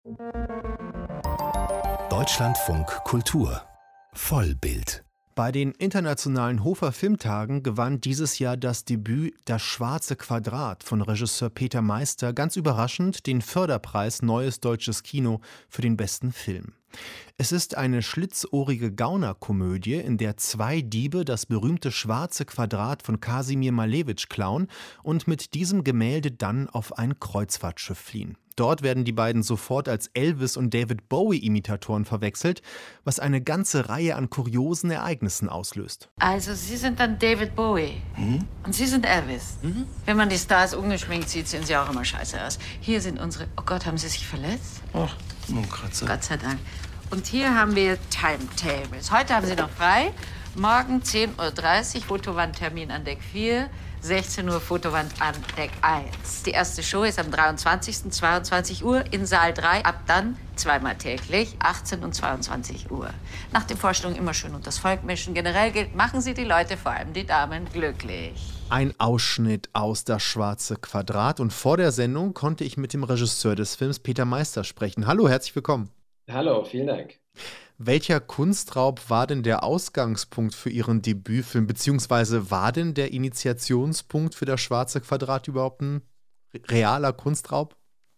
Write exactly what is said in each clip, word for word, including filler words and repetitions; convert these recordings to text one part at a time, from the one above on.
Deutschlandfunk Kultur Vollbild. Bei den internationalen Hofer Filmtagen gewann dieses Jahr das Debüt Das schwarze Quadrat von Regisseur Peter Meister ganz überraschend den Förderpreis Neues Deutsches Kino für den besten Film. Es ist eine schlitzohrige Gaunerkomödie, in der zwei Diebe das berühmte schwarze Quadrat von Kasimir Malewitsch klauen und mit diesem Gemälde dann auf ein Kreuzfahrtschiff fliehen. Dort werden die beiden sofort als Elvis- und David Bowie-Imitatoren verwechselt, was eine ganze Reihe an kuriosen Ereignissen auslöst. Also Sie sind dann David Bowie Hm? und Sie sind Elvis. Mhm. Wenn man die Stars ungeschminkt sieht, sehen sie auch immer scheiße aus. Hier sind unsere... Oh Gott, haben Sie sich verletzt? Ach, nur ein Kratzer. Gott sei Dank. Und hier haben wir Timetables. Heute haben Sie noch frei. Morgen zehn Uhr dreißig, Fotowandtermin an Deck vier. sechzehn Uhr Fotowand an Deck eins. Die erste Show ist am dreiundzwanzigsten zweiundzwanzig Uhr in Saal drei. Ab dann zweimal täglich, achtzehn und zweiundzwanzig Uhr. Nach den Vorstellungen immer schön unter das Volk mischen. Generell gilt, machen Sie die Leute, vor allem die Damen, glücklich. Ein Ausschnitt aus Das schwarze Quadrat, und vor der Sendung konnte ich mit dem Regisseur des Films Peter Meister sprechen. Hallo, herzlich willkommen. Hallo, vielen Dank. Welcher Kunstraub war denn der Ausgangspunkt für Ihren Debütfilm, beziehungsweise war denn der Initiationspunkt für Das schwarze Quadrat überhaupt ein realer Kunstraub?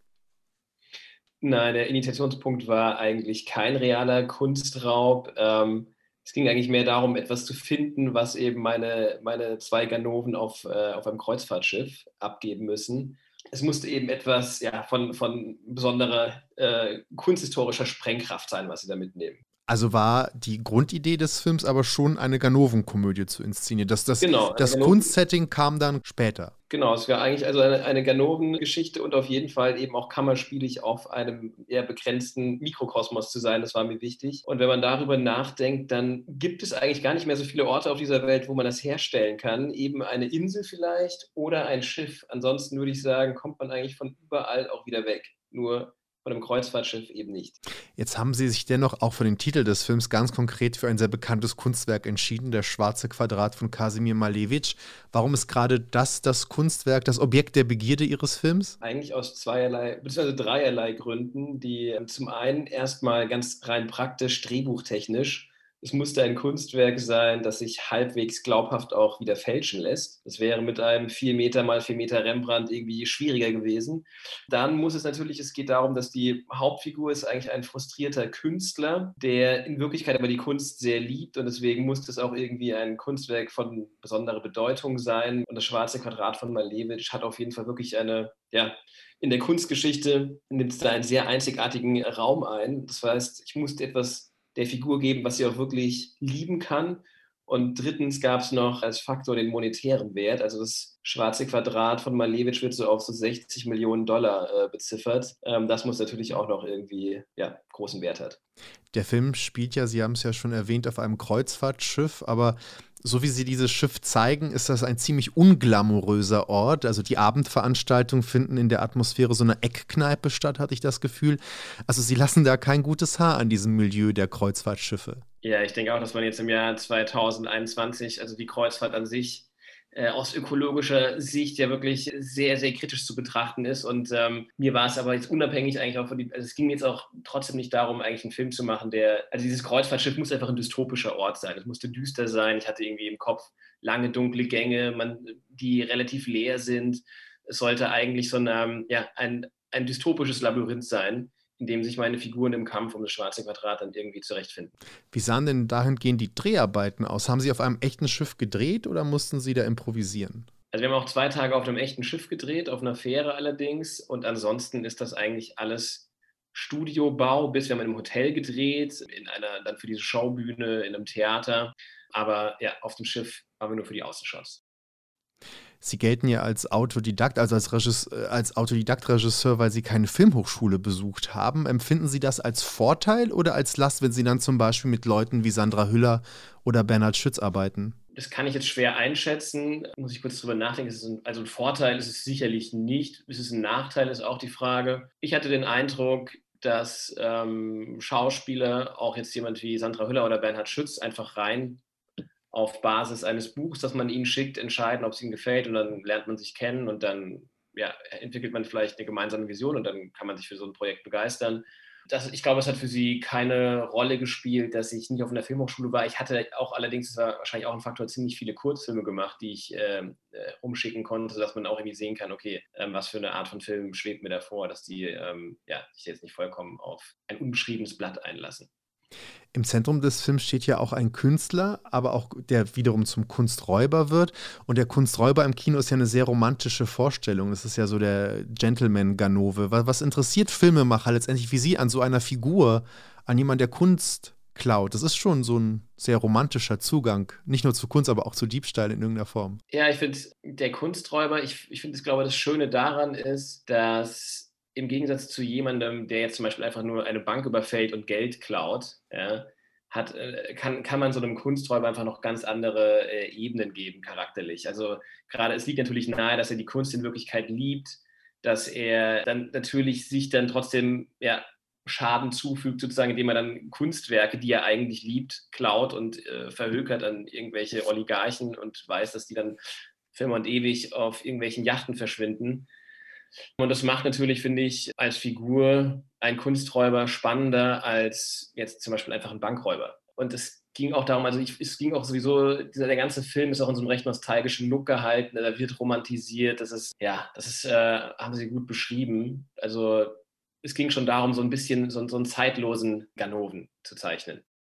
Nein, der Initiationspunkt war eigentlich kein realer Kunstraub. Ähm, es ging eigentlich mehr darum, etwas zu finden, was eben meine, meine zwei Ganoven auf, äh, auf einem Kreuzfahrtschiff abgeben müssen. Es musste eben etwas ja, von, von besonderer äh, kunsthistorischer Sprengkraft sein, was sie da mitnehmen. Also war die Grundidee des Films aber schon eine Ganovenkomödie zu inszenieren. Das, das, Genau, eine das Ganoven- Kunstsetting kam dann später. Genau, es war eigentlich also eine, eine Ganoven-Geschichte und auf jeden Fall eben auch kammerspielig auf einem eher begrenzten Mikrokosmos zu sein. Das war mir wichtig. Und wenn man darüber nachdenkt, dann gibt es eigentlich gar nicht mehr so viele Orte auf dieser Welt, wo man das herstellen kann. Eben eine Insel vielleicht oder ein Schiff. Ansonsten würde ich sagen, kommt man eigentlich von überall auch wieder weg. Nur von einem Kreuzfahrtschiff eben nicht. Jetzt haben Sie sich dennoch auch für den Titel des Films ganz konkret für ein sehr bekanntes Kunstwerk entschieden, Das schwarze Quadrat von Kasimir Malewitsch. Warum ist gerade das das Kunstwerk, das Objekt der Begierde Ihres Films? Eigentlich aus zweierlei, beziehungsweise dreierlei Gründen, die ähm, zum einen erstmal ganz rein praktisch, drehbuchtechnisch. Es musste ein Kunstwerk sein, das sich halbwegs glaubhaft auch wieder fälschen lässt. Das wäre mit einem vier Meter mal vier Meter Rembrandt irgendwie schwieriger gewesen. Dann muss es natürlich, es geht darum, dass die Hauptfigur ist eigentlich ein frustrierter Künstler, der in Wirklichkeit aber die Kunst sehr liebt, und deswegen muss es auch irgendwie ein Kunstwerk von besonderer Bedeutung sein. Und das schwarze Quadrat von Malewitsch hat auf jeden Fall wirklich eine, ja, in der Kunstgeschichte nimmt es da einen sehr einzigartigen Raum ein. Das heißt, ich musste etwas der Figur geben, was sie auch wirklich lieben kann. Und drittens gab es noch als Faktor den monetären Wert. Also das schwarze Quadrat von Malewitsch wird so auf so sechzig Millionen Dollar äh, beziffert. Ähm, das muss natürlich auch noch irgendwie ja, großen Wert hat. Der Film spielt ja, Sie haben es ja schon erwähnt, auf einem Kreuzfahrtschiff, aber so wie Sie dieses Schiff zeigen, ist das ein ziemlich unglamouröser Ort. Also die Abendveranstaltungen finden in der Atmosphäre so einer Eckkneipe statt, hatte ich das Gefühl. Also Sie lassen da kein gutes Haar an diesem Milieu der Kreuzfahrtschiffe. Ja, ich denke auch, dass man jetzt im Jahr zweitausendeinundzwanzig, also die Kreuzfahrt an sich, äh, aus ökologischer Sicht ja wirklich sehr, sehr kritisch zu betrachten ist. Und ähm, mir war es aber jetzt unabhängig eigentlich auch von die, also es ging jetzt auch trotzdem nicht darum, eigentlich einen Film zu machen, der, also dieses Kreuzfahrtschiff muss einfach ein dystopischer Ort sein. Es musste düster sein. Ich hatte irgendwie im Kopf lange dunkle Gänge, man, die relativ leer sind. Es sollte eigentlich so eine, ja, ein, ein dystopisches Labyrinth sein, in dem sich meine Figuren im Kampf um das schwarze Quadrat dann irgendwie zurechtfinden. Wie sahen denn dahingehend die Dreharbeiten aus? Haben Sie auf einem echten Schiff gedreht oder mussten Sie da improvisieren? Also wir haben auch zwei Tage auf einem echten Schiff gedreht, auf einer Fähre allerdings. Und ansonsten ist das eigentlich alles Studiobau, bis wir haben in einem Hotel gedreht, in einer, dann für diese Schaubühne, in einem Theater. Aber ja, auf dem Schiff waren wir nur für die Außenshots. Sie gelten ja als Autodidakt, also als, Regis, äh, als Autodidakt-Regisseur, weil Sie keine Filmhochschule besucht haben. Empfinden Sie das als Vorteil oder als Last, wenn Sie dann zum Beispiel mit Leuten wie Sandra Hüller oder Bernhard Schütz arbeiten? Das kann ich jetzt schwer einschätzen. Muss ich kurz drüber nachdenken. Es ist ein, also ein Vorteil ist es sicherlich nicht. Ist es ein Nachteil, ist auch die Frage. Ich hatte den Eindruck, dass ähm, Schauspieler, auch jetzt jemand wie Sandra Hüller oder Bernhard Schütz, einfach rein auf Basis eines Buchs, das man ihnen schickt, entscheiden, ob es ihnen gefällt, und dann lernt man sich kennen und dann ja, entwickelt man vielleicht eine gemeinsame Vision und dann kann man sich für so ein Projekt begeistern. Das, ich glaube, es hat für sie keine Rolle gespielt, dass ich nicht auf einer Filmhochschule war. Ich hatte auch allerdings, das war wahrscheinlich auch ein Faktor, ziemlich viele Kurzfilme gemacht, die ich äh, äh, umschicken konnte, sodass man auch irgendwie sehen kann, okay, ähm, was für eine Art von Film schwebt mir davor, dass die ähm, ja, sich jetzt nicht vollkommen auf ein unbeschriebenes Blatt einlassen. Im Zentrum des Films steht ja auch ein Künstler, aber auch der wiederum zum Kunsträuber wird. Und der Kunsträuber im Kino ist ja eine sehr romantische Vorstellung. Das ist ja so der Gentleman-Ganove. Was, was interessiert Filmemacher letztendlich wie Sie an so einer Figur, an jemand, der Kunst klaut? Das ist schon so ein sehr romantischer Zugang, nicht nur zu Kunst, aber auch zu Diebstahl in irgendeiner Form. Ja, ich finde, der Kunsträuber, ich, ich finde, ich glaube, das Schöne daran ist, dass im Gegensatz zu jemandem, der jetzt zum Beispiel einfach nur eine Bank überfällt und Geld klaut, ja, hat, kann, kann man so einem Kunsträuber einfach noch ganz andere äh, Ebenen geben, charakterlich. Also gerade, es liegt natürlich nahe, dass er die Kunst in Wirklichkeit liebt, dass er dann natürlich sich dann trotzdem ja, Schaden zufügt, sozusagen, indem er dann Kunstwerke, die er eigentlich liebt, klaut und äh, verhökert an irgendwelche Oligarchen und weiß, dass die dann für immer und ewig auf irgendwelchen Yachten verschwinden. Und das macht natürlich, finde ich, als Figur einen Kunsträuber spannender als jetzt zum Beispiel einfach ein Bankräuber. Und es ging auch darum, also ich, es ging auch sowieso, dieser, der ganze Film ist auch in so einem recht nostalgischen Look gehalten, da wird romantisiert, das ist, ja, das ist, äh, haben sie gut beschrieben. Also es ging schon darum, so ein bisschen so, so einen zeitlosen Ganoven zu zeichnen.